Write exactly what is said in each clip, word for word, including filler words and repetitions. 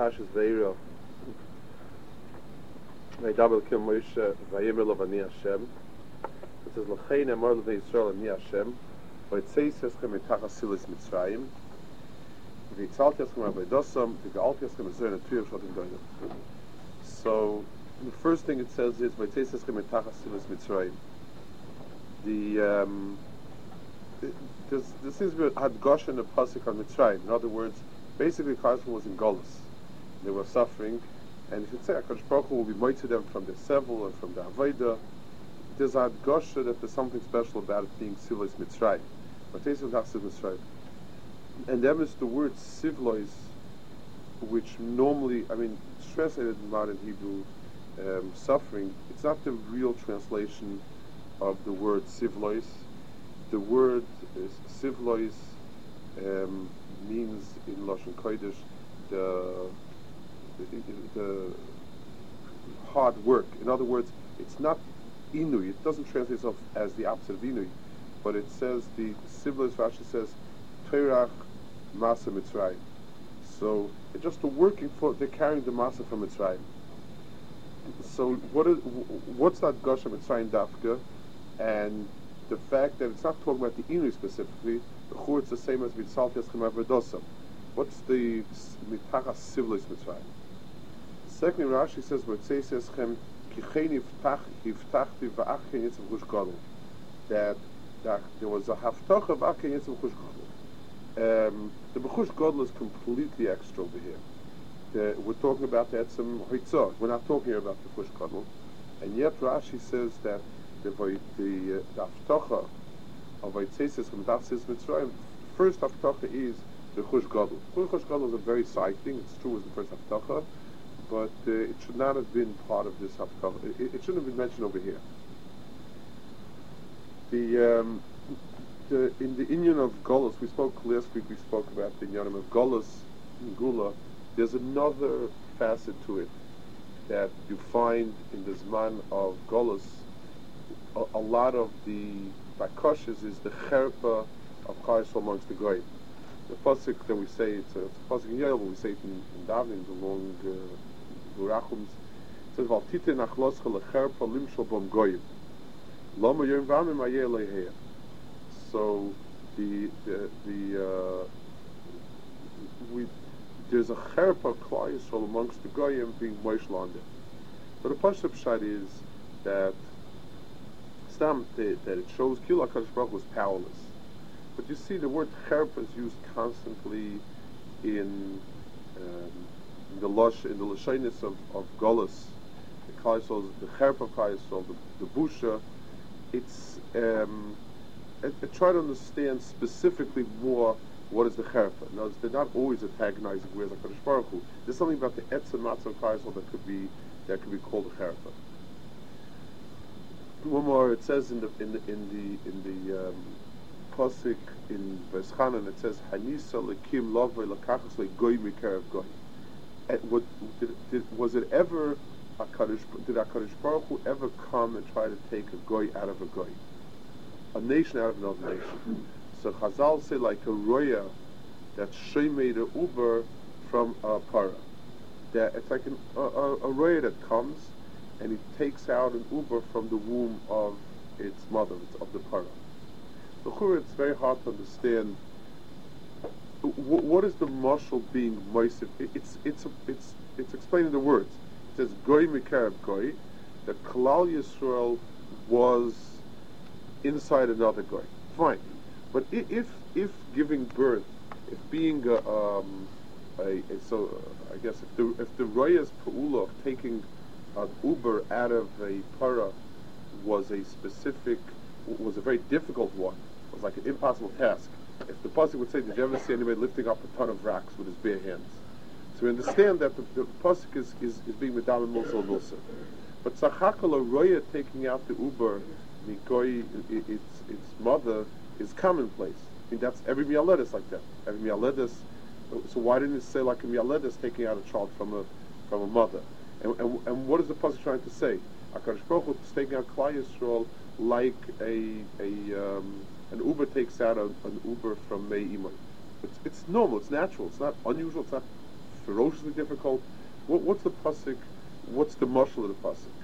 Parshas Veira, Vaydabel Kim Moshe, Vayemer Lo V'ani Hashem. It says, L'chein Amar L'vnei Yisrael Ani Hashem, V'yitzei Seschem Mitachas Silas Mitzrayim, V'yitzalti Eschem Avoidosam, V'ga'alti Eschem Ezer Netuyev Shotim Doinim. So, the first thing it says is, V'yitzei Seschem Mitachas Silas Mitzrayim. The, um, This, this seems to be Hadgosh and a pasuk on Mitzrayim. In other words, basically, Klal Yisrael was in Golus. They were suffering, and if you say HaKadosh Baruch Hu will be moed to them from the Sevel and from the Avodah, there's a Hadgosh that there's something special about it being Sivlois Mitzrayim. Mitzrayim. And then is the word Sivlois, which normally, I mean, it's translated in modern Hebrew, um, suffering. It's not the real translation of the word Sivlois. The word is Sivlois, um, means in Lashon Kodesh the, the the hard work. In other words, it's not Inui. It doesn't translate itself as the opposite of Inui, but it says the Sivlois. Rashi says Teirach Masa Mitzrayim. So it's just the working for they're carrying the Masa from Mitzrayim. So what is what's that Gosha Mitzrayim Dafka? And the fact that it's not talking about the Inui specifically, the Chur, it's the same as Mitzalti Eschem Averdosam. What's the Mitachas Sivlois Mitzrayim? Secondly, Rashi says, V'yitzei Eschem Kichein Yiftachti V'achein Yitzav Chush Gadol. That that there was a Haftocha V'achein Yitzav Chush Gadol. Um, the B'chush Gadol is completely extra over here. The, we're talking about the Etzem Hoitzah. We're not talking here about the Chush Gadol. And yet Rashi says that the the Haftocha of Vaytzeis from Dafsis Mitzrayim, first Haftocha is the Chush Gadol. Chush Gadol is a very side thing. It's true, it was the first Haftocha, but uh, it should not have been part of this Haftocha. It, it shouldn't have been mentioned over here. The um, the in the Inyan of Golos, we spoke last week. We spoke about the Inyanim of Golos in Gula. There's another facet to it that you find in the Zman of Golos. A, a lot of the bakoshes is the cherpa of Klal Yisrael amongst the goyim. The pasuk that we say, it's a, it's a pasuk in Yoel, but we say it in, in Davening, the long burachums. It says, "Val tite nachloscha lecherpa limshol bom goyim, lama yom v'amim ayeh leheya." So the the the uh, we there's a cherpa of Klal Yisrael amongst the goyim being moishel on them. So the pasuk pshat is that That, that it shows Kila HaKadosh Baruch Hu was powerless. But you see the word cherpa is used constantly in, um, in the lush, in the lashonis of, of Golos, the Klal Yisrael, the cherpa of Klal Yisrael, the, the busha. It's um, I, I try to understand specifically more what is the cherpa. Now, they're not always antagonizing where's HaKadosh Baruch Hu. There's something about the etzem matzah of Klal Yisrael that could be that could be called a cherpa. One more, it says in the in the in the in the um, pasuk in Veschanan, it says Hanisa lekim lavoi lakachas legoy mikarev goy. What did, did, was it ever a Kadosh? Did HaKadosh Baruch Hu ever come and try to take a goy out of a goy, a nation out of another nation? So Chazal say like a roya that made a uber from a para. That it's like an, a, a, a roya that comes and it takes out an uber from the womb of its mother, of the para. So Chura, it's very hard to understand w- what is the mashal being moisif. It's it's it's it's explaining the words. It says goy mikarab goy, that Klal Yisrael was inside another goy. Fine, but if if giving birth, if being a, um, a, a so uh, I guess if the if the roya's pa'ula of taking an uber out of a para was a specific, was a very difficult one. It was like an impossible task. If the pasuk would say, "Did you ever see anybody lifting up a ton of rocks with his bare hands?" So we understand that the, the pasuk is, is, is being medam mulsa mulsa. But tzachakal a roya taking out the uber, mikoi, its its mother, is commonplace. I mean, that's every mialedes like that. Every mialedes. So why didn't it say like a mialedes taking out a child from a from a mother? And, and, and what is the pasuk trying to say? HaKadosh Baruch Hu is taking out Klal Yisrael like a a um, an Uber takes out a, an Uber from Mei Imai. It's it's normal, it's natural, it's not unusual, it's not ferociously difficult. What, what's the pasuk? What's the marshal of the pasuk?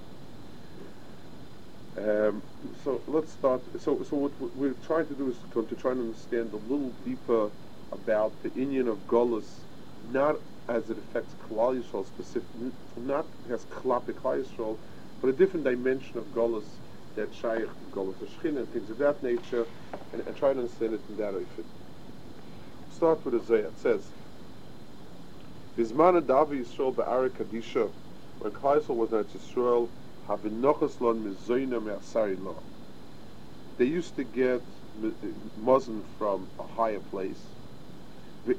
Um, so let's start. So, so what we're trying to do is to, to try to understand a little deeper about the inyan of Golus, not as it affects Klal Yisrael specific, not as Klapik Klal Yisrael, but a different dimension of Golus that Shaykh Golus Shechin and things of that nature, and, and try to understand it in that way. Start with a Zayah. It says, "Bizman Davi Yisrael be'Ara Kadisha, when Klal Yisrael was in Yisrael, they used to get muzzin from a higher place. And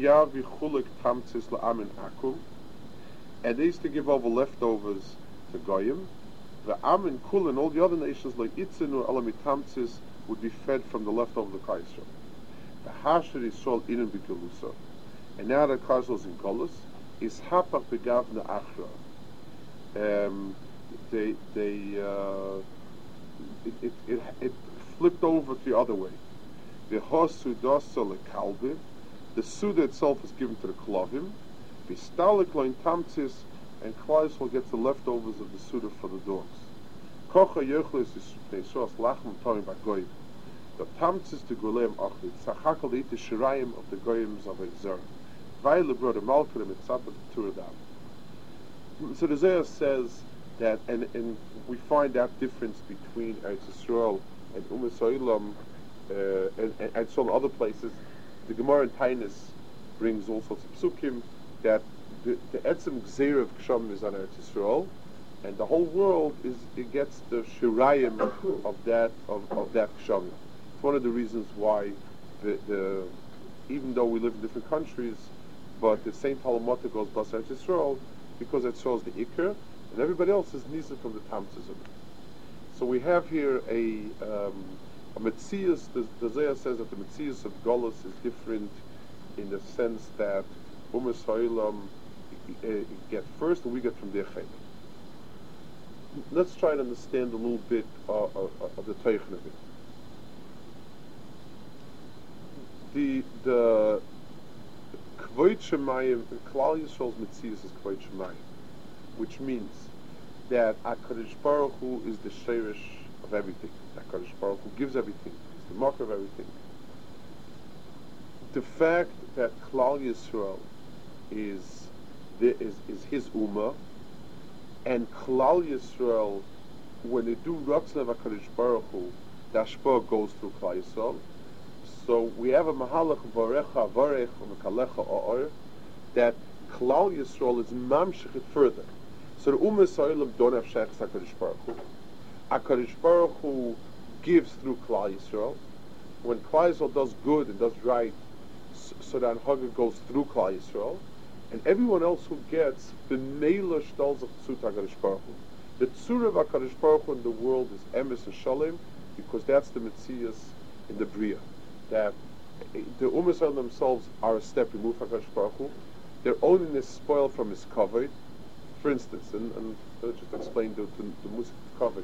they used to give over leftovers to Goyim. The Amin Kul and all the other nations like Itzinu Alamitamtzis would be fed from the leftovers of Kaisra. The Hashir Yisrael Inin B'Gelusa. And now that Kaisra is in Golus, is Hapach Begavna Achra. Um, They, they, uh, it, it, it, it flipped over the other way. The Hosudasa le Kalbi, the Suda itself is given to the Klovim, Bistalik loin Tamtis, and Klaisel gets the leftovers of the Suda for the dogs. Kocha Yechlis is Nesos Lachem Toim Bagoyim. The Tamtis to Guleim Achlit, Sachakal eat the Shirayim of the Goyims of Exer. Vaile brother Malkarim et Sabat Turadam. So the Zayah says that, and, and we find that difference between Eretz Yisrael and Umm Soilam uh, and, and, and some other places. The Gemara in Tainus brings all sorts of psukim that the, the Etzem Gzeir of Ksham is on Eretz Yisrael, and the whole world is it gets the Shirayim of that of, of that Ksham. It's one of the reasons why the, the even though we live in different countries, but the same Palamota goes Bas Eretz Yisrael because Eretz Yisrael is the Iker, and everybody else is nisa from the Tamtzis. So we have here a um, a Metzias. The, the Zayah says that the Metzias of Golus is different in the sense that Umm Soilam uh, get first, and we get from their chayim. Let's try to understand a little bit uh, uh, of the Teichen of it. The the Kvoit Shemayim, Klal Yisrael's Metzias is Kvoit Shemayim, which means that HaKadosh Baruch Hu is the sheirish of everything. HaKadosh Baruch Hu gives everything. He's the mark of everything. The fact that Klal Yisrael is, the, is, is his Ummah, and Klal Yisrael, when they do Ratzon of HaKadosh Baruch Hu, the Ashpah goes through Klal Yisrael. So we have a Mahalach Varecha Varech Umekalecha O'or, that Klal Yisrael is mamshich it further. So the Ummah Soilam don't have Sheikhs HaKadosh Baruch Hu. HaKadosh Baruch Hu gives through Klal Yisrael. When Klal Yisrael does good and does right, so that Haggah goes through Klal Yisrael, and everyone else who gets the Meila Shtals of Tzut HaKadosh Baruch Hu. The Tzur of HaKadosh Baruch Hu in the world is Emes and Shalom, because that's the Metzias in the Bria. That the Ummah Soilam themselves are a step removed from HaKadosh Baruch Hu. Their owning is spoiled from his covered. For instance, and, and let's just explain the, the, the music covered.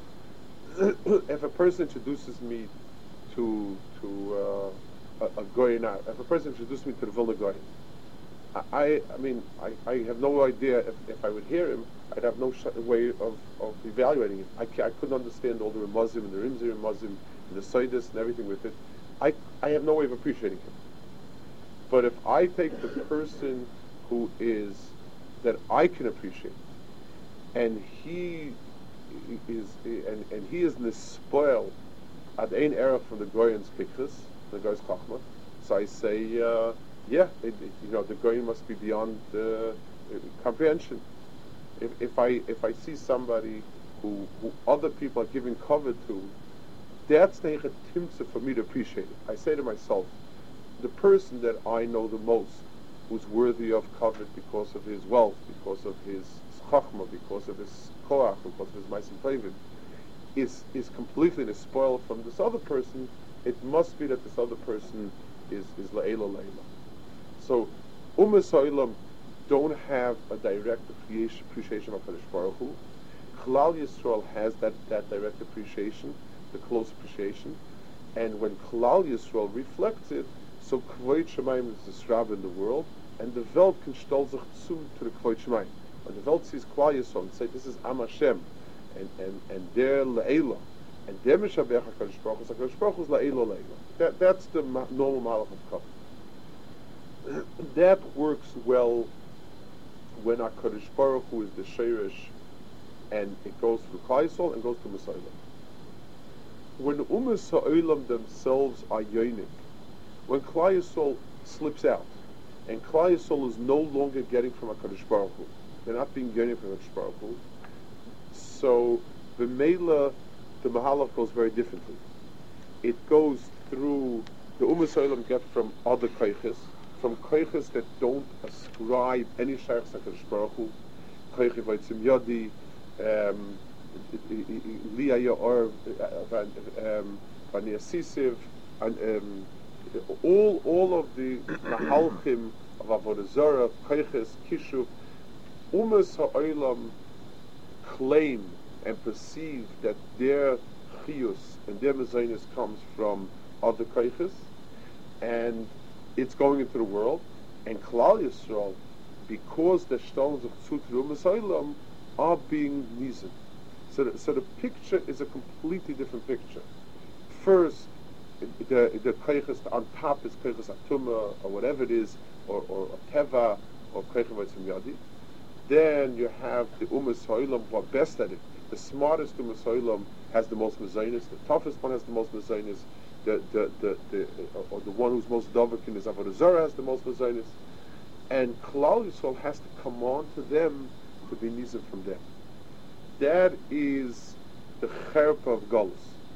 If a person introduces me to to uh, a, a goyin, if a person introduced me to the Vilna Goyin, I, I mean, I, I have no idea if, if I would hear him, I'd have no sh- way of, of evaluating it. I, I couldn't understand all the Ramazim and the Rimzir Ramazim and the Saidis and everything with it. I, I have no way of appreciating him. But if I take the person who is that I can appreciate, and he is and, and he is nispoil at ein era from the Goyen's Pikris, the Goyen's Chachma. So I say, uh, yeah, it, it, you know, the Goyen must be beyond uh, comprehension. If, if I if I see somebody who, who other people are giving cover to, that's the timtza for me to appreciate it. I say to myself, the person that I know the most, who's worthy of covet because of his wealth, because of his chachma, because of his koach, because of his ma'asim tovim, is is completely spoiled from this other person. It must be that this other person is is la'ela la'ela. So Ummah Soilam don't have a direct appreciation of HaKadosh Baruch Hu. Klal Yisrael has that, that direct appreciation, the close appreciation, and when Klal Yisrael reflects it, so Kvod Shemayim is the Shrab in the world, and the Welt can stell sich zu to the Kvod Shemaim. When the Welt sees Klal Yisrael and say, this is Am Hashem, and, and, and they're Le'ela, and they're Mishabech HaKadosh Baruch Hu, HaKadosh Baruch Hu is Le'ela Le'ela. That, that's the ma- normal Malach of Kavod. That works well when HaKadosh Baruch Hu is the Sheirish, and it goes through Klal Yisrael and goes to Messiah. When the Umas HaOlam themselves are yonik, when Klal Yisrael slips out, and Klal Yisrael is no longer getting from HaKadosh Baruch Hu, they're not being yonik from HaKadosh Baruch Hu, so the Mela, the Mahalach goes very differently. It goes through, the Umas HaOlam get from other Koiches, from Koiches that don't ascribe any Shaykh HaKadosh Baruch Hu, Koiche Vaitzim Yodi, um, Liya Ya'or, Vania Sisiv, and um, all all of the Mahalchim of Avodah Zarah, Koiches, Kishuv, Umas HaOlam claim and perceive that their Chiyus and their Mezainis comes from other Koiches, and it's going into the world, and Klal Yisrael, because the stones of Tzut Umas HaOlam are being nizen. So the, so the picture is a completely different picture. First, the the koiches on top is koiches atuma or whatever it is, or or teva or koiches v'tzim yadi. Then you have the umas ha'olam who are best at it. The smartest umas ha'olam has the most mezainis. The toughest one has the most mezainis. The the the, the or the one who's most davakin is Avodah Zarah has the most mezainis. And Klal Yisrael has to come on to them to be nizim from them. That is the cherpa of Golus.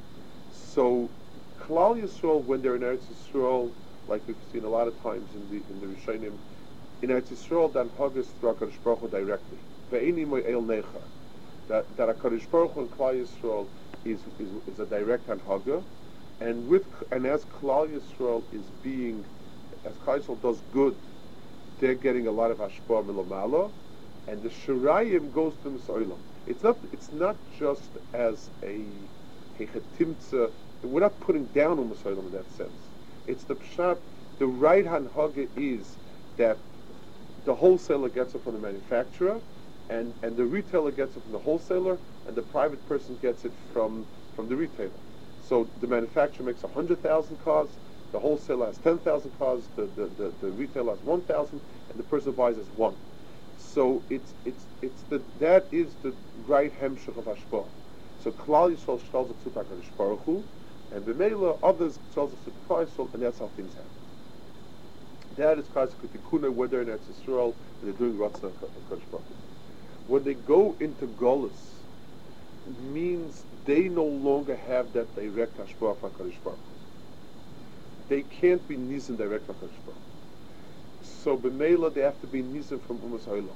So Klal Yisrael, when they're in Eretz Yisrael, like we've seen a lot of times in the in the Rishonim, in Eretz Yisrael, then Haggis through HaKadosh Baruch Hu directly. Ve'eni mo'el necha. That that HaKadosh Baruch Hu and Klal Yisrael is, is is a direct Hanhaga, and with and as Klal Yisrael is being, as Klal Yisrael does good, they're getting a lot of hashpah milamala, and the Shirayim goes to Misoilam. It's not. It's not just as a a chetimtza. We're not putting down on Misoilam in that sense. It's the pshat. The right hanhaga is that the wholesaler gets it from the manufacturer, and, and the retailer gets it from the wholesaler, and the private person gets it from from the retailer. So the manufacturer makes a hundred thousand cars, the wholesaler has ten thousand cars, the the, the, the retailer has one thousand, and the person who buys has one. So it's it's it's the that is the right hemshech of hashpah. So Klal Yisrael shtals it to HaKadosh Baruch Hu, and b'meila others shtals it to Klal Yisrael, and that's how things happen. That is Kaz Kutikuna, whether in Eretz Yisrael they're doing Ratzon HaKadosh Baruch Hu. When they go into Golus, it means they no longer have that direct hashpah of HaKadosh Baruch Hu. They can't be nizim direct HaKadosh Baruch Hu. So b'meila they have to be nizim from Umas HaOlam.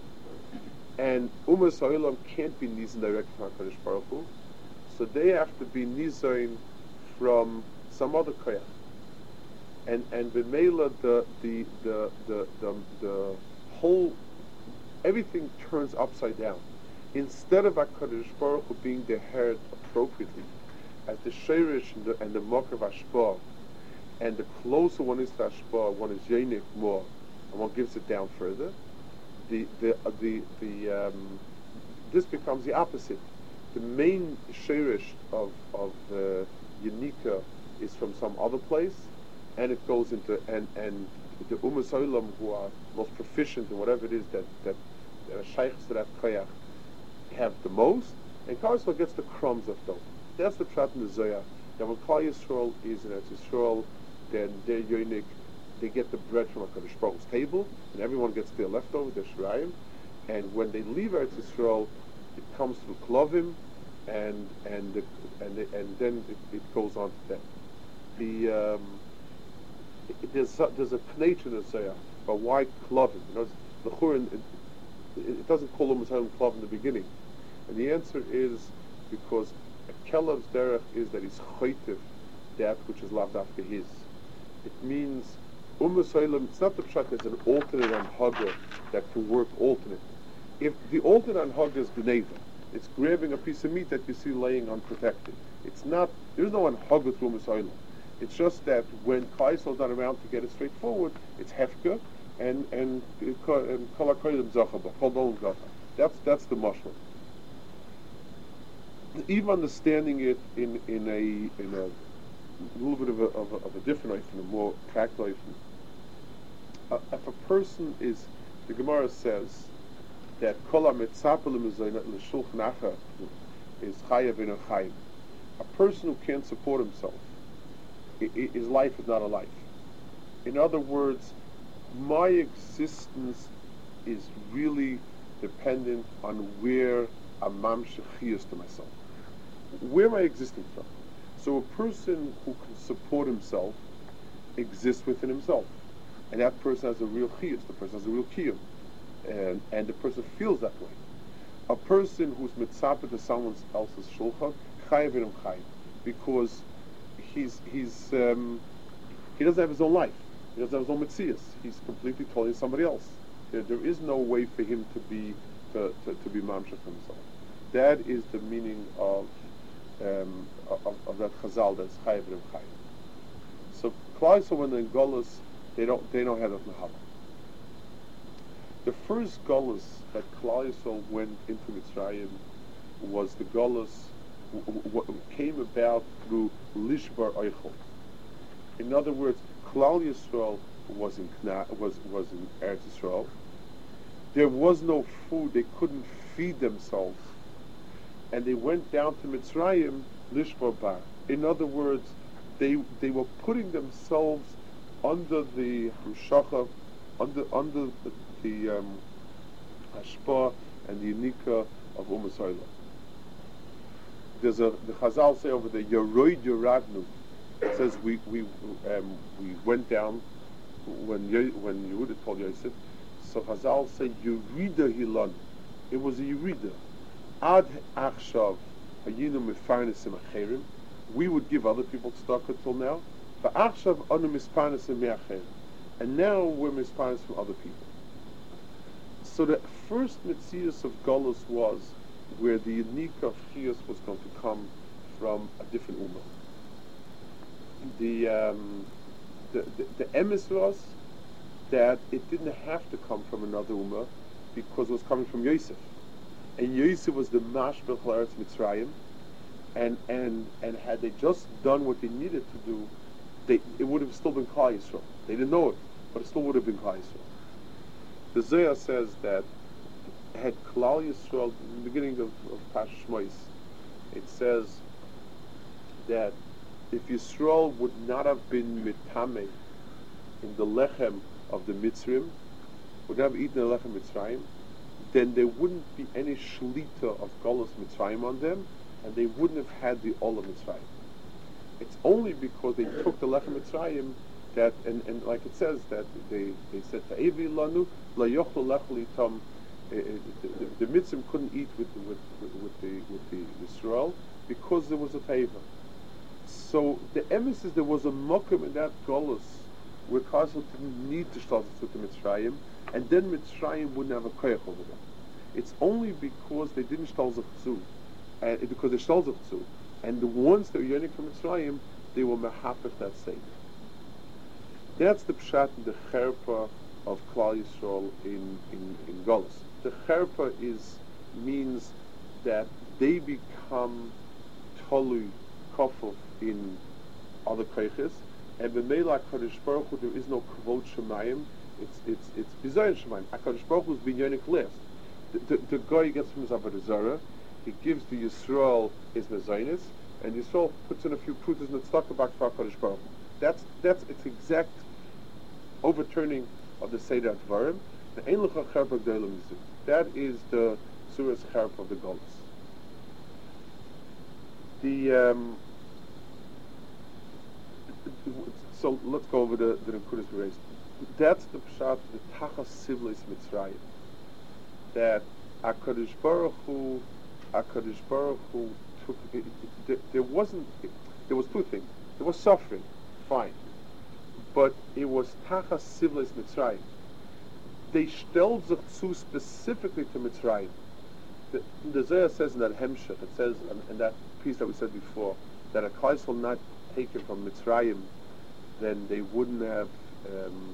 And Umas HaOlam can't be nizim direct from HaKadosh Baruch Hu. So they have to be nizim from some other koyach. And and b'meila the the the the the the whole everything turns upside down. Instead of HaKadosh Baruch Hu being the head appropriately, as the sheirish and the and the mokar v'ashpah, and the closer one is to hashpah, one is yenik more, and one gives it down further. The the uh, the the um, this becomes the opposite. The main sheirish of of uh, Yenika is from some other place, and it goes into and and the Umas HaOlam who are most proficient in whatever it is that that that are shaykhs to that koyach have the most, and Klal Yisrael gets the crumbs of those. That's the pshat in the Zohar. That when Klal Yisrael is in Eretz Yisrael, then they're yonik, they get the bread from HaKadosh Baruch Hu's table, and everyone gets their leftover, their shirayim. And when they leave Eretz Yisrael, it comes through klovim, and and the, and the, and then it, it goes on to them. The um, it, there's a, there's a knech in the Zohar, but why klovim? You know, the Churin, it, it doesn't call them as klov in the beginning, and the answer is because a kelav's derech is that he's choitiv that which is lavdafka his. It means Umas HaOlam. It's not the pshat as an alternate anhaga that can work alternate. If the alternate anhaga is gneva, it's grabbing a piece of meat that you see laying unprotected. It's not. There's no anhaga through Umas HaOlam. It's just that when Klal Yisrael is not around to get it straightforward, it's hefka, and and and kol hakoyim zachaba, kol dolam gacha. That's that's the mashal. Even understanding it in in a in a little bit of a of a, of a different life, in a more practical life. Uh, if a person is, the Gemara says that kol hamitzapelim l'shulchan acha is chayav in a chayim. A person who can't support himself, I, I, his life is not a life. In other words, my existence is really dependent on where a mamshech chiyus to myself. Where am I existing from? So a person who can support himself exists within himself. And that person has a real chiyus, the person has a real kiyum. And, and the person feels that way. A person who's mitzapeh to someone else's shulchan, chayav in him chayav. Because he's, he's, um, he doesn't have his own life. He doesn't have his own metzias. He's completely totally somebody else. There, there is no way for him to be, to, to, to be mamshech himself. That is the meaning of Um, of, of that chazal, that's chayav and chayav. So, Klal when they're in Golus, they don't they don't have that mahava. The first Golus that Klal Yisrael went into Mitzrayim was the Golus w- w- came about through Lishbar Eichel. In other words, Klal Yisrael was in Kna, was was in Eretz Yisrael. There was no food; they couldn't feed themselves. And they went down to Mitzrayim, Lishbar Bar. In other words, they they were putting themselves under the Hamshacha, under under the, the um, Hashpah and the Unika of Umm Yisrael. There's a the Chazal say over there, Yeroid Yeradnu. It says we we um, we went down when Ye, when Yehuda told Yosef. So Chazal say Yerida Hilan. It was a Yerida. Ad achshav hayinu mefarnesim acherim. We would give other people tzedakah till now. But achshav anu misparnesim me'acherim. And now we're misparnesim from other people. So the first mitzias of Golus was where the unique of Chiyus was going to come from a different ummah. The um, the the, the emes was that it didn't have to come from another ummah because it was coming from Yosef. And Yosef was the mashbel Eretz Mitzrayim, and and and had they just done what they needed to do, they it would have still been Klal Yisrael. They didn't know it, but it still would have been Klal Yisrael. The Zohar says that had Klal Yisrael in the beginning of, of Pash Shmois, it says that if Yisrael would not have been mitame in the lechem of the Mitzrim, would not have eaten the lechem Mitzrayim, then there wouldn't be any shlita of Golus Mitzrayim on them, and they wouldn't have had the Olam Mitzrayim. It's only because they took the Lechem Mitzrayim that, and, and like it says, that they, they said, Ta'evi lanu, la yochlu lechel itam, the Mitzrim couldn't eat with, with, with, with the with the Yisrael because there was a Ta'eva. So the emes is there was a mokum in that Golus where Kasel didn't need to start with the Mitzrayim, and then Mitzrayim wouldn't have a koyach over them. It's only because they didn't shtal zechzu, uh, because they shtal zechzu, and the ones that were yearning for Mitzrayim, they were mehapech that same. That's the pshat and the cherpa of Klal Yisrael in in in Golus. The cherpa is means that they become tolu kofuf in other koyches, and b'meila Kadosh Baruch Hu, there is no kvod shemayim. It's it's it's bizayin shemayim. HaKadosh Baruch Hu is binyonik last. The, the, the guy gets from his avodah zarah, he gives to Yisrael his mezainis, and Yisrael puts in a few prutas and tzedakah back for HaKadosh Baruch Hu. That's that's its exact overturning of the Seder Dvarim. The Ein Lecha Cherpa Gdola Mizu. That is the Suras Cherpa of the Golus. The um, so let's go over the the Nekudas we raised. That's the pshat, the Tachas Sivlis Mitzrayim. That HaKadosh Baruch Hu, HaKadosh Baruch Hu took. It, it, it, there wasn't. It, there was two things. There was suffering, fine, but it was Tachas Sivlis Mitzrayim. They shtel zu specifically to Mitzrayim. The, the Zohar says in that Hemshech, it says in, in that piece that we said before, that a Klaisel not taken from Mitzrayim, then they wouldn't have um,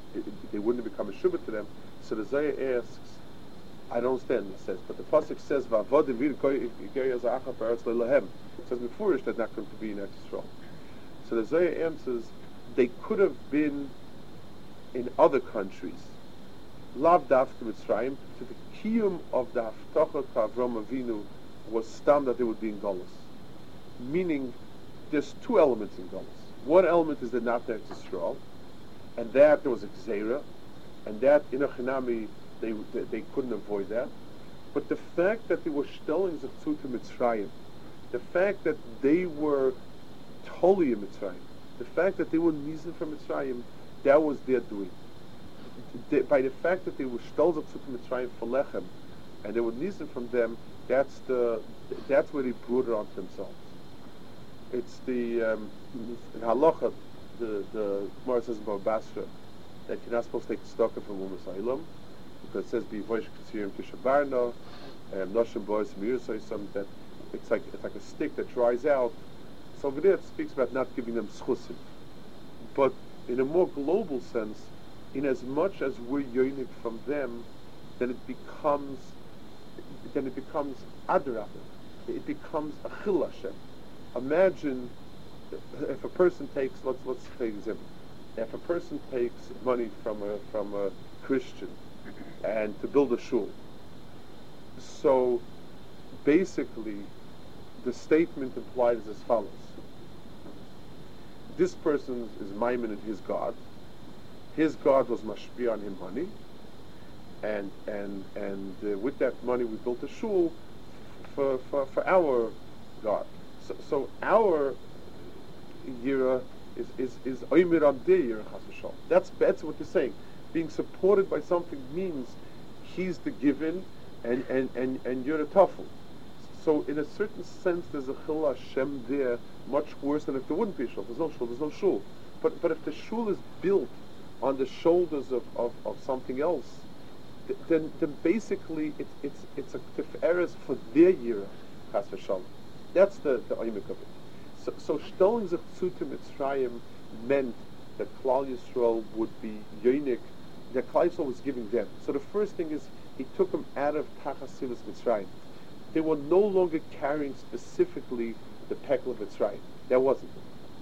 it, it, they wouldn't become a shubba to them. So the Zohar asks, I don't understand, he says, but the pasuk says, "Va'avodim v'yirkoi yigei azacha ba'aretz le'lahem." It says before they're not going to be in Eretz Yisrael. So the Zohar answers, they could have been in other countries. Lav dafka Mitzrayim, to the kiyum of the haftacha to Avram Avinu was stam that they would be in Golus. Meaning, there's two elements in Golus. One element is the not Eretz Yisrael, and that there was a Gzeira, and that in a Chinami they, they they couldn't avoid that. But the fact that they were shtelling Zechzu to Mitzrayim, the fact that they were totally in Mitzrayim, the fact that they were Nisan from Mitzrayim, that was their doing. They, by the fact that they were shtel Zechzu to Mitzrayim for Lechem, and they were Nisan from them, that's the that's where they brought it onto themselves. It's the um, in Halacha, the the Gemara says about Basra that you're not supposed to take the stocker from Umas Ha'olam, because it says be voish k'tzirim tishabarno, and noshim boys mirusay, something that it's like it's like a stick that dries out. So over there it speaks about not giving them schusim, but in a more global sense, in as much as we're yonik from them, then it becomes then it becomes adrabah. It becomes a chil Hashem. Imagine if a person takes let's let's take an example. If a person takes money from a from a Christian and to build a shul, so basically the statement implied is as follows: this person is Maimon and his God. His God was mashpia on him money, and and and uh, with that money we built a shul for for, for our God. So, so our yira is is is oimer on their yira chas v'shalom. That's that's what you're saying. Being supported by something means he's the given, and and and and you're the tafel. So in a certain sense, there's a chil Hashem there, much worse than if there wouldn't be a shul. There's no shul. There's no shul. But but if the shul is built on the shoulders of, of, of something else, th- then then basically it's it's it's a tiferes for their yira chas v'shalom. That's the the oimik of it. So so shtoling zechzu to Mitzrayim meant that Klal Yisrael would be yonik, that Klal Yisrael was giving them. So the first thing is he took them out of Tachasilas Mitzrayim. They were no longer carrying specifically the pekel of Mitzrayim. That wasn't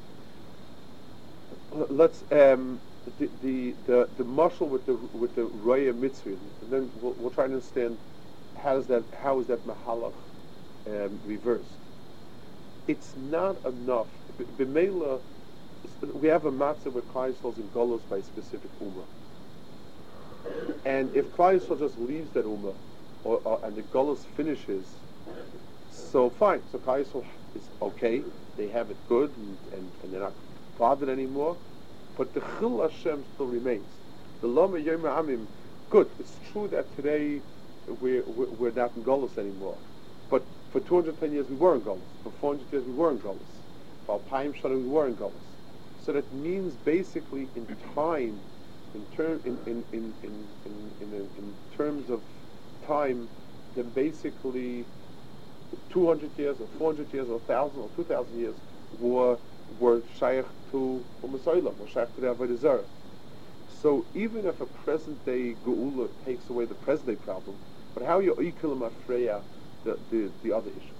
it. Let's um, the the the, the mashal with the with the Roya Mitzri, and then we'll, we'll try to understand how is that how is that mahalach um, reversed. It's not enough. B'meila, we have a matzah where Klal Yisrael is in Golos by a specific ummah, and if Klal Yisrael just leaves that ummah, or, or and the Golos finishes, so fine. So Klal Yisrael is okay. They have it good, and, and, and they're not bothered anymore. But the Chil Hashem still remains. The Lama Yom Amim, good. It's true that today we're we're, we're not in Golos anymore, but for two hundred ten years we were in Golos. For four hundred years we were in Golos. For Alpayim Shana we were in Golos. So that means basically in time, in term in in in in in, in, in terms of time, then basically two hundred years or four hundred years or one thousand or two thousand years were were shaykh to Umas Ha'olam, were shaykh to the Avodah Zarah. So even if a present day geula takes away the present day problem, but how you oikel mafreya the, the the other issues.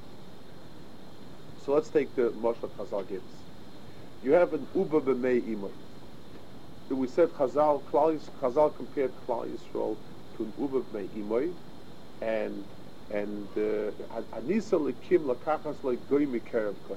So let's take the Mashal Chazal gives. You have an uba b'mei imoy. We said Chazal, Klal Yis- Chazal compared Klal Yisrael to an uba b'mei imoy, and and Anisa lekim lakachas legoy mikerev koy.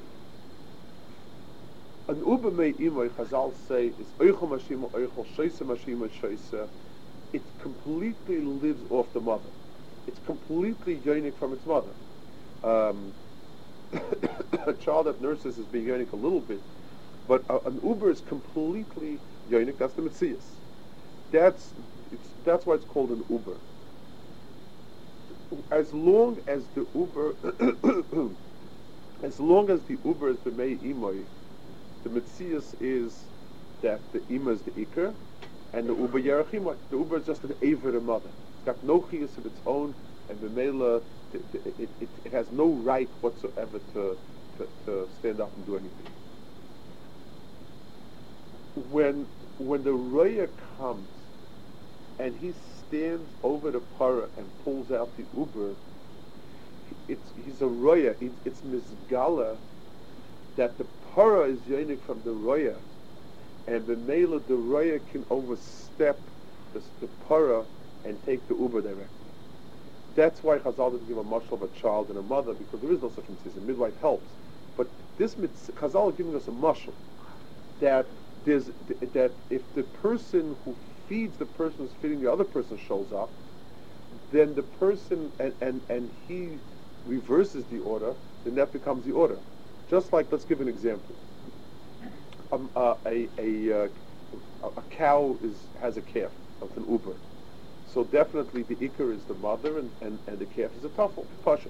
An uba b'mei imoy, Chazal say, is oichel mashima oichel shoyse mashima shoyse. It completely lives off the mother. It's completely yonik from its mother. Um, a child that nurses is being yonik a little bit, but uh, an uber is completely yonik. That's the Metzias. That's it's, that's why it's called an uber. As long as the uber, as long as the uber is b'mei imoy, the Metzias is that the ima is the ikar, and the uber yerach imoy. The uber is just an aver the mother. It's got no chiyus of its own, and b'meila it, it, it, it has no right whatsoever to, to to stand up and do anything. When when the roya comes and he stands over the para and pulls out the uber, it's he's a roya. It's, it's mizgala that the para is yonik from the roya, and the mela the roya can overstep the, the para and take the uber directly. That's why Chazal didn't give a mashal of a child and a mother, because there is no such thing. A midwife helps, but this Chazal is giving us a mashal that there's that if the person who feeds the person who's feeding the other person shows up, then the person and and and he reverses the order, then that becomes the order. Just like, let's give an example. Um, uh, a a uh, a cow is has a calf. It's an uber. So definitely the ikar is the mother and, and, and the calf is a tafel, pasha.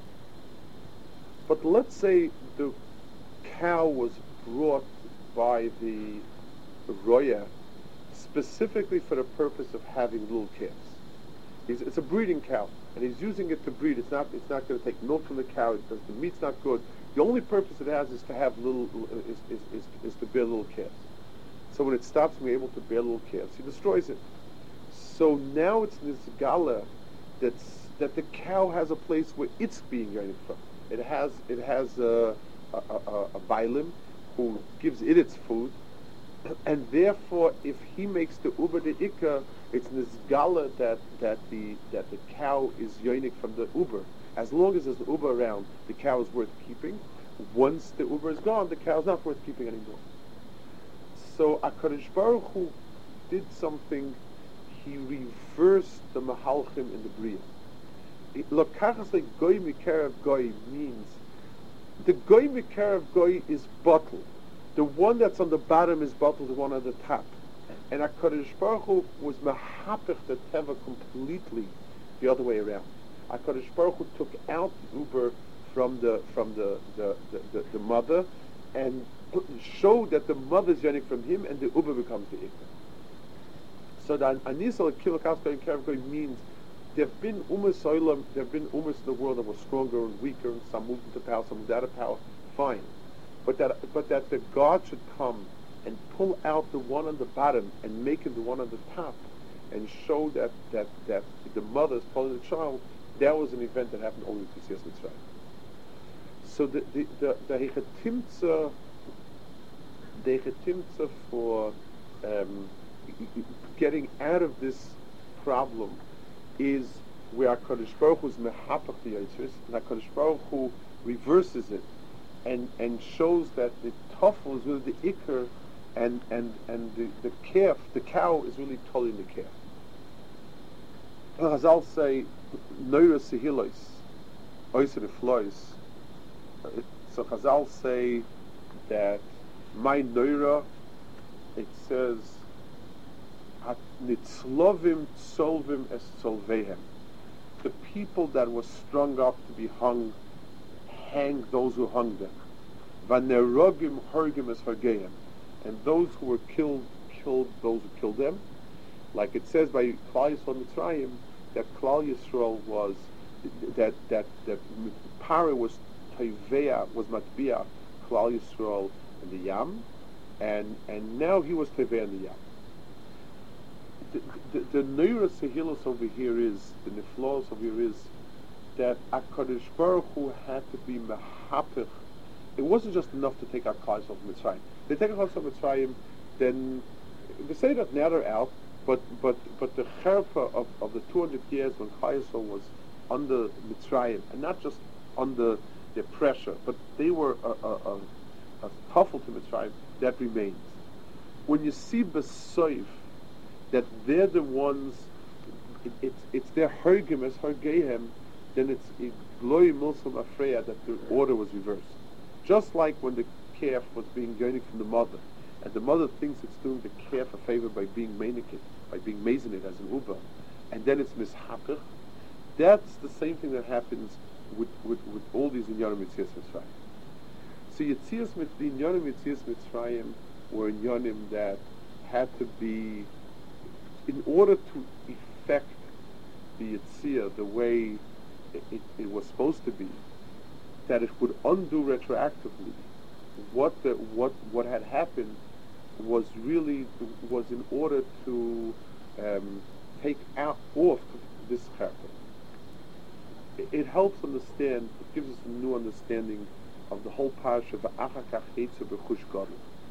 But let's say the cow was brought by the roya specifically for the purpose of having little calves. He's, it's a breeding cow, and he's using it to breed. It's not it's not going to take milk from the cow. It does, the meat's not good. The only purpose it has is to have little is is, is, is to bear little calves. So when it stops being able to bear little calves, he destroys it. So now it's nizgala that's that the cow has a place where it's being yearned from. It has it has a a, a, a bailim who gives it its food, and therefore if he makes the uber the ikka, it's nizgala that that the that the cow is yonik from the uber. As long as there's the uber around, the cow is worth keeping. Once the uber is gone, the cow is not worth keeping anymore. So HaKadosh Baruch Hu did something. He reversed the mahalchim in the bria. Lokachas like goy mikerav goy means the goy mikerav goy is bottle. The one that's on the bottom is bottle. The one on the top. And HaKadosh Baruch Hu was mahapich the teva completely the other way around. HaKadosh Baruch Hu took out the uber from the from the the, the, the, the mother and showed that the mother is yearning from him, and the uber becomes the ikka. So that anisal kilokaska and karavgoy means there have been umas oilam, there have been umas in the world that were stronger and weaker, and some moved into power, some moved out of power. Fine, but that but that the God should come and pull out the one on the bottom and make him the one on the top, and show that that that the mother is pulling the child. That was an event that happened only to Yetzias Mitzrayim. So the the the the hechetimtza, the hechetimtza for um, getting out of this problem is where HaKadosh Baruch Hu is mehapach the Yitzris, and HaKadosh Baruch Hu reverses it and and shows that the tafel is really the ikar, and and and the, the calf, the cow is really tolling the calf. Chazal say noira sehilos, oiser flois. So Chazal say that my noira, it says nitzlovim tsolvim es tsolvehem. The people that were strung up to be hung, hang those who hung them. Vanerogim hargim es hargehem. And those who were killed, killed those who killed them. Like it says by Klal Yisrael Mitzrayim, that Klal Yisrael was, that that that Paro was Tevea, was Matbia, Klal Yisrael in the Yam, and and now he was Tevea in the Yam. The, the, the Neira Sehilos over here is, the Niflos over here is, that HaKadosh Baruch Hu had to be Mehapich. It wasn't just enough to take out Klal Yisrael from Mitzrayim. They take out Klal Yisrael from Mitzrayim, then they say that now they're out, but but but the cherpa of, of the two hundred years when Klal Yisrael was under Mitzrayim, and not just under their pressure, but they were a, a, a, a tafel to Mitzrayim, that remains. When you see Besoif, that they're the ones, it, it's it's their hargim as hargehem, then it's gloi milsum afreya that the order was reversed. Just like when the calf was being yonik from the mother, and the mother thinks it's doing the calf a favor by being meinikit, by being mazinit as an uber, and then it's mishapich. That's the same thing that happens with, with, with all these inyanim Yetzias Mitzrayim. So Yetzias Mitzrayim, the inyanim Yetzias Mitzrayim were inyanim that had to be, in order to effect the Yetzirah the way it, it, it was supposed to be, that it would undo retroactively what the what what had happened was really was in order to um, take out off this character. It, it helps understand. It gives us a new understanding of the whole parsha of Achakach Yetzu B'chush Gadol.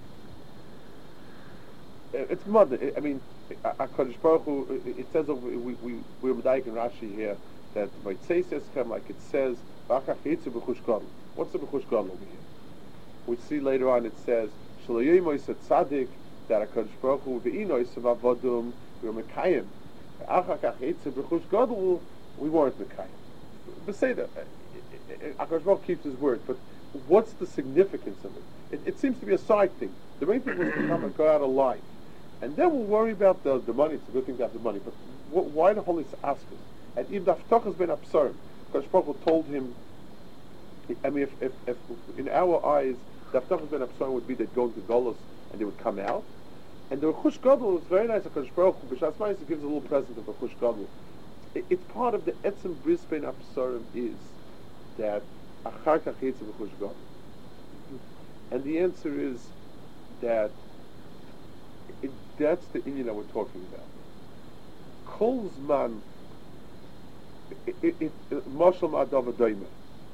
It's mother. I mean, HaKadosh Baruch Hu, it says over, we we we're medayik in Rashi here that by Tzeises come like it says Achakach Yetzu B'chush Gadol. What's the B'chush Gadol over here? We see later on it says Shaloyimois Tzadik that HaKadosh Baruch Hu ve'inois v'avodum we're mekayim. Achakach Yetzu B'chush Gadol we weren't mekayim. But say that HaKadosh Baruch Hu keeps his word, but what's the significance of it? It, it seems to be a side thing. The main thing was to come and go out alive. And then we'll worry about the, the money. It's a good thing to have the money. But wh- why the Holy ask us? And if the Haftach has been absurd, because Baruch Hu told him, I mean, if, if, if in our eyes, the Haftach has been absurd would be that going to Golos and they would come out. And the Rechush Gadol is very nice. Because Baruch Hu, B'Shas Ma'is, gives a little present of Rechush Gadol. It, it's part of the Etzem Brisbane Absurim is that Achar Kach Yetzu B'chush Gadol. And the answer is that it, that's the Indian that we're talking about. Kol Zman, Mashal Ma'adav Adoyme.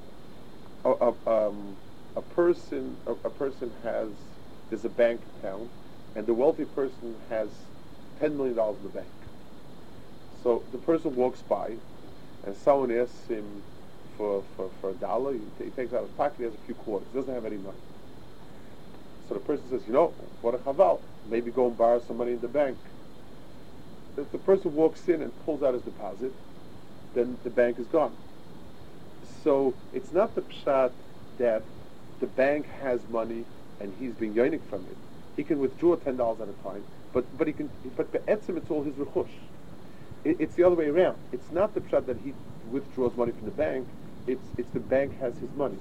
A person, a, a person has, there's a bank account, and the wealthy person has ten million dollars in the bank. So the person walks by, and someone asks him for, for, for a dollar. He, he takes out his pocket, he has a few quarters. He doesn't have any money. So the person says, you know, what a chaval. Maybe go and borrow some money in the bank. If the person walks in and pulls out his deposit, then the bank is gone. So it's not the pshat that the bank has money and he's being yonik from it. He can withdraw ten dollars at a time, but but he can. But be'etzim, it's all his rechush. It, it's the other way around. It's not the pshat that he withdraws money from the bank. It's it's the bank has his money.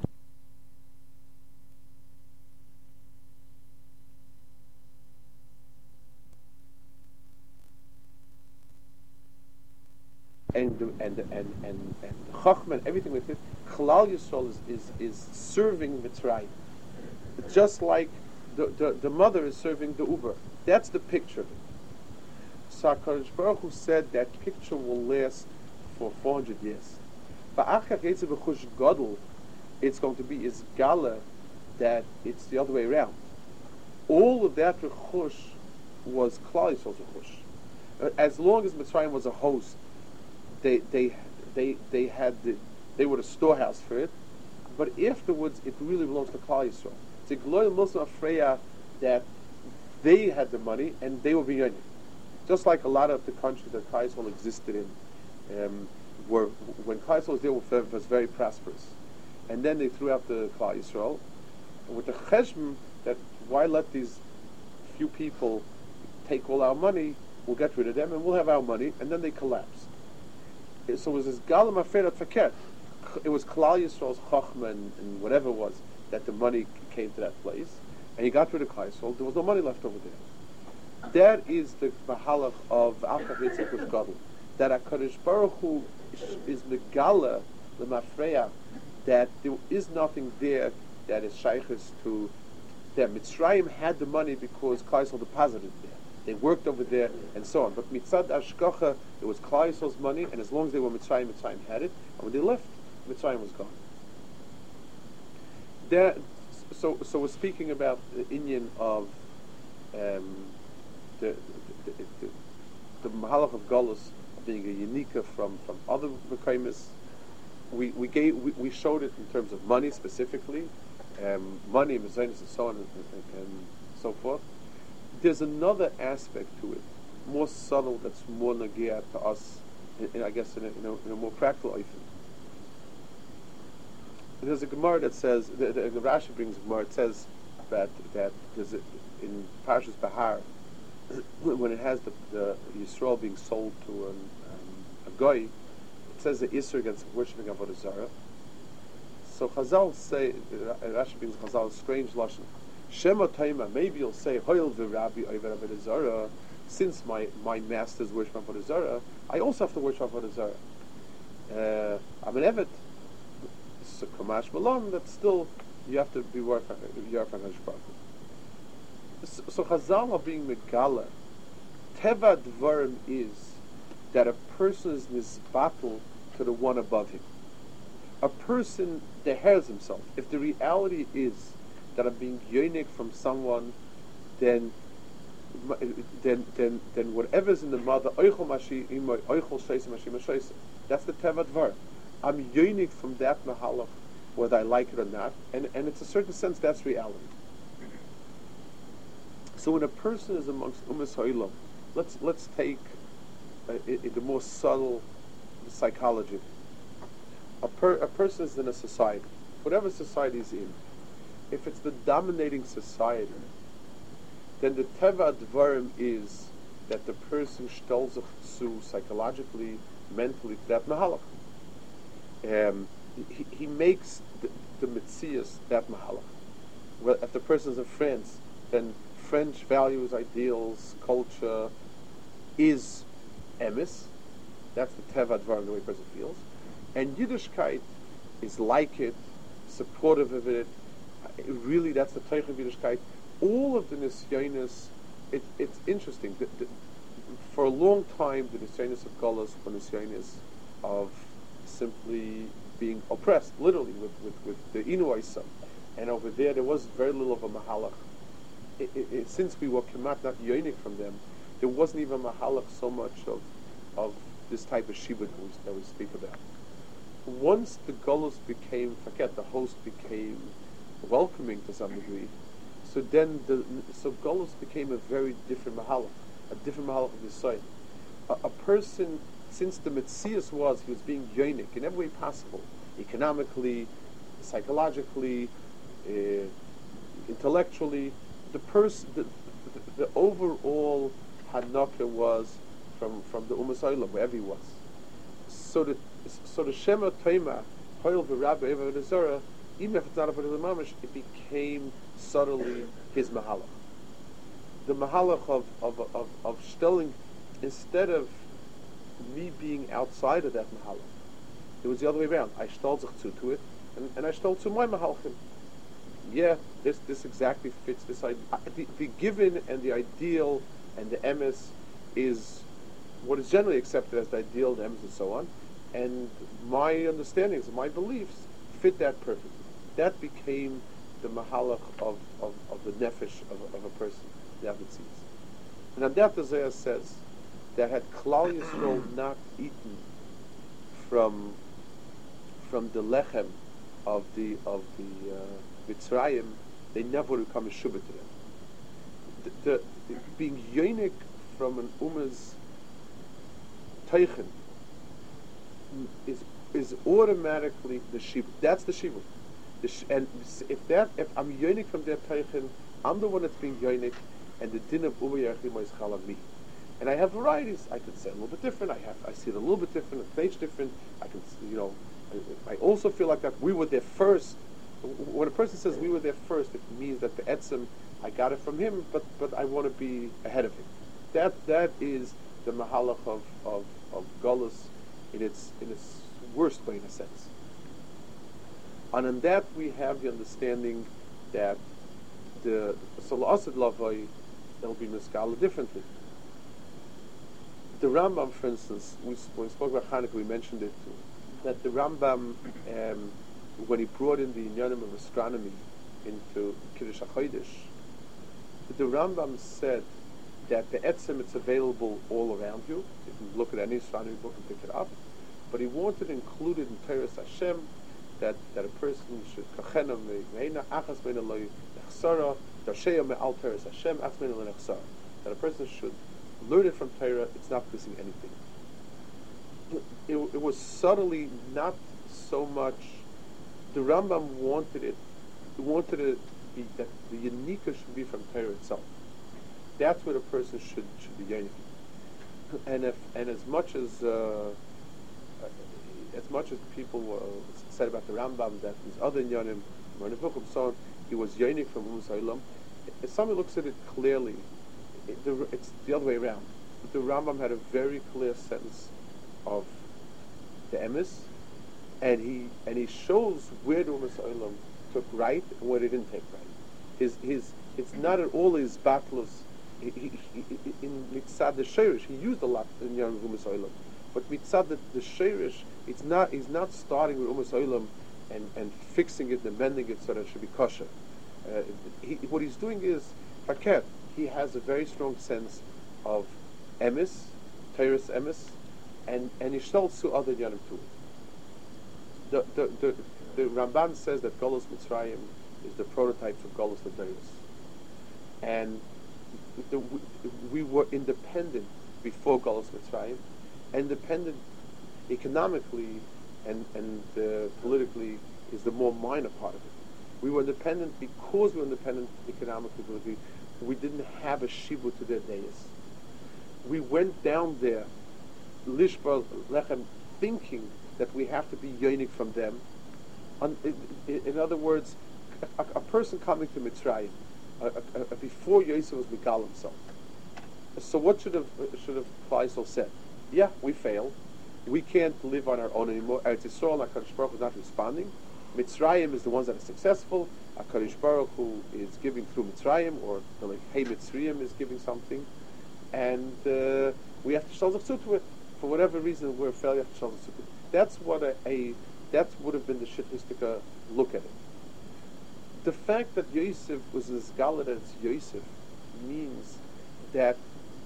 And the, and the, and and and the Chachma and everything with it, Chalal Yisrael is, is is serving Mitzrayim, just like the, the the mother is serving the Uber. That's the picture of it. So HaKadosh Baruch Hu said that picture will last for four hundred years. Ba'achach Yetzu B'chush Gadol, it's going to be is Gala that it's the other way around. All of that rechush was Klal Yisrael's rechush. As long as Mitzrayim was a host, They they they they had the, they were the storehouse for it, but afterwards it really belongs to Klal Yisrael. It's a Gloy Muslim Afreya that they had the money and they were being just like a lot of the countries that Klal Yisrael existed in, um, were when Klal Yisrael was there was, was very prosperous, and then they threw out the Klal Yisrael with the cheshm that why let these few people take all our money? We'll get rid of them and we'll have our money, and then they collapsed. So it was this Galam Afredat Faket. It was Klal Yisrael's Chachma and, and whatever it was that the money came to that place, and he got rid of Klal Yisrael. There was no money left over there. That is the Mahalach of Achach Yetzu B'chush Gadol. That HaKadosh Baruch Hu is Megala, the Mafreya, that there is nothing there that is shaykhs to them. Mitzrayim had the money because Klal Yisrael deposited there. They worked over there and so on. But mitzad ashkacha, it was Klal Yisrael's money, and as long as they were Mitzrayim, Mitzrayim had it. And when they left, Mitzrayim was gone. There, so, so we're speaking about the Inyan of um, the the, the, the, the Mahalach of Golus being a unika from, from other Mekaymis. We we gave we, we showed it in terms of money specifically, um, money, mezainis, and so on and, and, and so forth. There's another aspect to it, more subtle, that's more nagia to us, in, in, I guess in a, in, a, in a more practical way. There's a Gemara that says, the, the, the Rashi brings a Gemara, it says that, that there's a, in Parshas Bahar, when it has the, the Yisrael being sold to an, um, a Goy, it says the Isser against worshipping Avodah Zarah. So Chazal say, Rashi brings Chazal, a strange lashon. Shema Taima, maybe you'll say, Hoyel v'Rabbi over Avodah Zarah, since my, my masters worship Avodah Zarah, I also have to worship Avodah Zarah. Uh, I'm an Evet. It's a Kamash Malam, that still, you have to be Yarfan Hashbach. So, so Chazal are being megala. Teva Dvarim is that a person is nisbatel to the one above him. A person deheres himself. If the reality is that I'm being yonik from someone, then then then then whatever's in the mother, oichel mashi imoy, oichel sheisa mashi masheisa. That's the Teva Dvar. I'm yonik from that mahalach, whether I like it or not, and and it's a certain sense that's reality. So when a person is amongst Umas Ha'olam, let's let's take uh, I, I, the more subtle psychology. A, per, a person is in a society, whatever society is in. If it's the dominating society, then the Teva Dvarim is that the person stellt sich zu psychologically, mentally, to that mahalach. Um, he, he makes the, the Metzias that mahalach. Well, if the person is in France, then French values, ideals, culture is emes. That's the Teva Dvarim, the way a person feels. And Yiddishkeit is like it, supportive of it. It really, that's the Teich of Yiddishkeit. All of the Nisyonis, it, it's interesting. The, the, for a long time, the Nisyonis of Golos were Nisyonis of simply being oppressed, literally, with, with, with the Inuaisa. And over there, there was very little of a Mahalach. It, it, it, since we were Kemat, not Yonik from them, there wasn't even a Mahalach so much of, of this type of Shibud that we, that we speak about. Once the Golos became, forget, the host became welcoming to some degree, so then the so Golos became a very different mahalach, a different mahalach of the side. A, a person, since the Metzias was, he was being yonik in every way possible, economically, psychologically, uh, intellectually. The person, the, the, the overall Hanaka was from from the Umas Ha'olam, wherever he was. So the so the Shema Toima, Hoil v'Rabbi Eva v'Nezora, even if it's not a particular mamish, it became subtly his mahalach. The mahalach of of of, of Stelling, instead of me being outside of that mahalach, it was the other way around. I stole sich zu to it, and, and I stole to my mahalachim. Yeah, this this exactly fits this idea. The, the given and the ideal and the emes is what is generally accepted as the ideal, the emes, and so on. And my understandings and my beliefs fit that perfectly. That became the mahalach of, of, of the nefesh of, of a person, the Avitzis. And on that, the Zohar says that had Klal Yisrael not eaten from from the lechem of the of the uh, Mitzrayim, they never would come a shubha to them. The, the, the, being yonik from an ummah's teichen is is automatically the shibud. That's the shibud. The sh- and if that, if I'm yonik from that teichen, I'm the one that's being yonik, and the din of ummah yachim is chal on me. And I have varieties. I could say a little bit different. I have, I see it a little bit different. A page different. I can, you know, I, I also feel like that we were there first. When a person says we were there first, it means that the etzem, I got it from him, but but I want to be ahead of him. That that is the mahalach of of of Golos in its in its worst way, in a sense. And in that we have the understanding that the Sala'asid Lavai, they'll be miskala differently. The Rambam, for instance, we, when we spoke about Hanukkah, we mentioned it too, that the Rambam, um, when he brought in the inyanim of astronomy into Kiddush HaChodesh, the Rambam said that the etzem, it's available all around you. You can look at any astronomy book and pick it up. But he wanted included in Teres Hashem that, that a person should kachenam me'ena achas me'ena lo nechsara darsheya me'al Teres Hashem achas me'ena lo nechsara, that a person should learn it from Torah. It's not missing anything. It, it was subtly not so much. The Rambam wanted it. Wanted it to be that the Yanika should be from Torah itself. That's where the person should should be yonik. And if and as much as uh, as much as people uh, said about the Rambam that these other Inyanim, Marnevuchim, so on, he was yonik from Umas Ha'olam. If somebody looks at it clearly, it, the, it's the other way around. The Rambam had a very clear sense of the emes, and he and he shows where the Umas Ha'olam took right and where they didn't take right. His his it's not at all his battles. He, he, he, in Mitzad the Sheirish, he used a lot in Yom Umas Olam. But Mitzad the, the Sheirish, it's not, he's not starting with Umas Olam and, and fixing it and mending it so that it should be kosher. Uh, he, what he's doing is, Faket, he has a very strong sense of emes, Teres emes, and, and Ishtal to other Yanim too. The, the, the, the Ramban says that Golus Mitzrayim is the prototype for Golus Ladayos. And the, we, we were independent before Golus Mitzrayim, independent economically and, and uh, politically is the more minor part of it. We were independent because we were independent economically, politically. We didn't have a shibu to their days. We went down there, Lishba Lechem, thinking that we have to be yonik from them. On, in, in other words, a, a person coming to Mitzrayim, a, a, a, before Yosef was Megal himself. So what should have should have Faisal said? Yeah, we failed. We can't live on our own anymore. Eretz Yisrael, HaKadosh Baruch Hu is not responding. Mitzrayim is the ones that are successful. HaKadosh Baruch Hu is giving through Mitzrayim, or the, like Hey Mitzrayim is giving something, and uh, we have to shal zechzut to it. For whatever reason, we're a failure. We have to shal zechzut to it. That's what a, a that would have been the shittistika look at it. The fact that Yosef was as galad as Yosef means that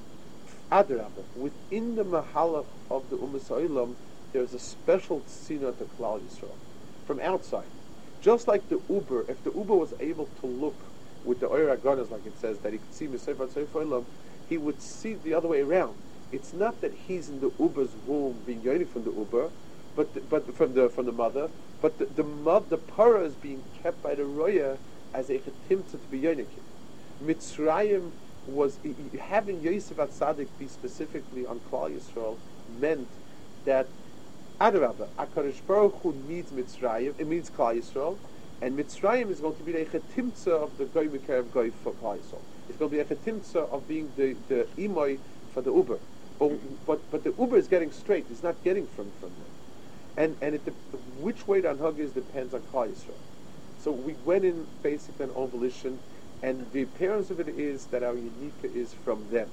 Adrabah, within the mahalach of the Umas Olam, there's a special tzina to Klal Yisrael from outside. Just like the Uber, if the Uber was able to look with the Oyer Agonas, like it says, that he could see Mesefer Tzayif Olam, he would see the other way around. It's not that he's in the Uber's womb being yonik from the Uber, but the, but from the from the mother, but the the, mother, the para is being kept by the Roya as a chetimtza to be yonik. Mitzrayim was having Yosef Atzadik be specifically on Klal Yisrael meant that Adrabah, HaKadosh Baruch Hu needs Mitzrayim, it means Klal Yisrael, and Mitzrayim is going to be a chetimtza of the Goy Mekarev Goy for Klal Yisrael. It's going to be a chetimtza of being the the imoy for the Uber, but but, but the Uber is getting straight; it's not getting from from them, and and it, the, which way the anhag is depends on Klal Yisrael. So we went in basically on own volition. And the appearance of it is that our Unika is from them.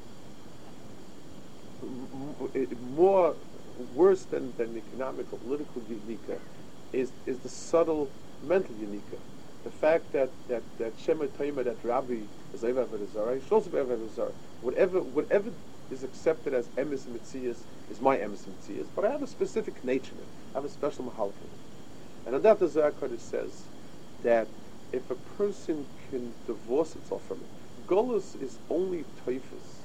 M- more worse than, than economic or political Unika is is the subtle mental Unika. The fact that that that Shema Toima, that Rabbi is Eva Avodah should also be Avodah Zarah. Whatever whatever is accepted as emes and mitzias is my emes and mitzias, but I have a specific nature in it. I have a special mahal in it. And on that the Zohar Kodesh says that if a person can divorce itself from it, Golus is only toifus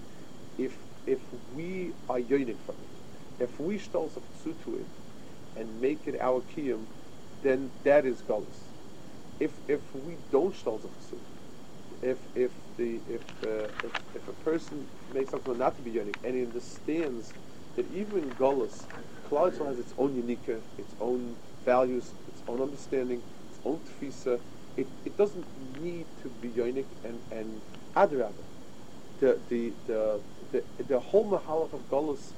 if if we are yonik from it. If we shtal zechzut to it and make it our kiyum, then that is Golus. If if we don't shtal zechzut, if if the if, uh, if if a person makes something not to be yonik and he understands that even in Golus, Klal Yisrael has its own unika, its own values, its own understanding, its own tfisa. It, it doesn't need to be yonik and and adrabah. The the the the, the whole mahalach of Golus,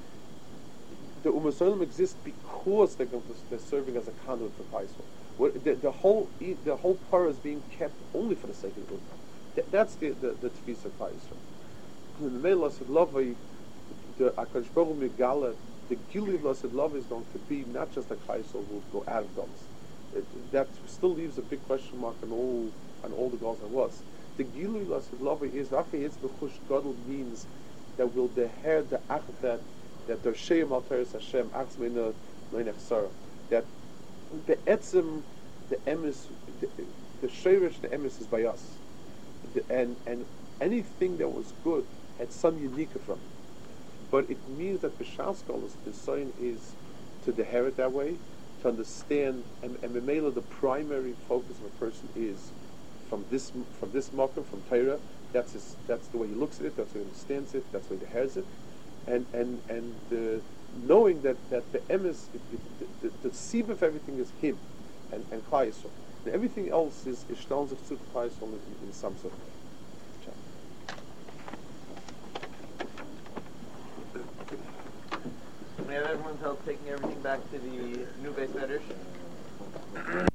the Umas Olam exists because they're, going to, they're serving as a conduit for Paisel. The, the whole the whole parah is being kept only for the sake of the Ummah. That, that's the the, the tefisa of Paisel. The Meilas Lavai, the Akadosh Baruch Hu Megala, the Gili of Lasad Lava is going to be not just a Paisel who will go out of Golus. It, that still leaves a big question mark on all on all the goals there was. The Gilui Lasad Lava is Rafi Yitz B'chush Gadol means that will deher the ach that that the Sheim Al Teres Hashem Achs Meina Loinech Sarah, that the etzem the emes the, the sheirish the emes is by us, the, and and anything that was good had some unique from it. But it means that B'shas Golus the sign is to deher it that way, to understand, and, and Memela, the primary focus of a person is from this from this makom, from Torah. That's his, that's the way he looks at it. That's the way he understands it. That's the way he hears it, and and and uh, knowing that that the emes, the, the, the seed of everything is him, and and Klal Yisrael, and everything else is is shtal zechzut Klal Yisrael in, in some sort of way. We have everyone's help taking everything back to the new base medrash.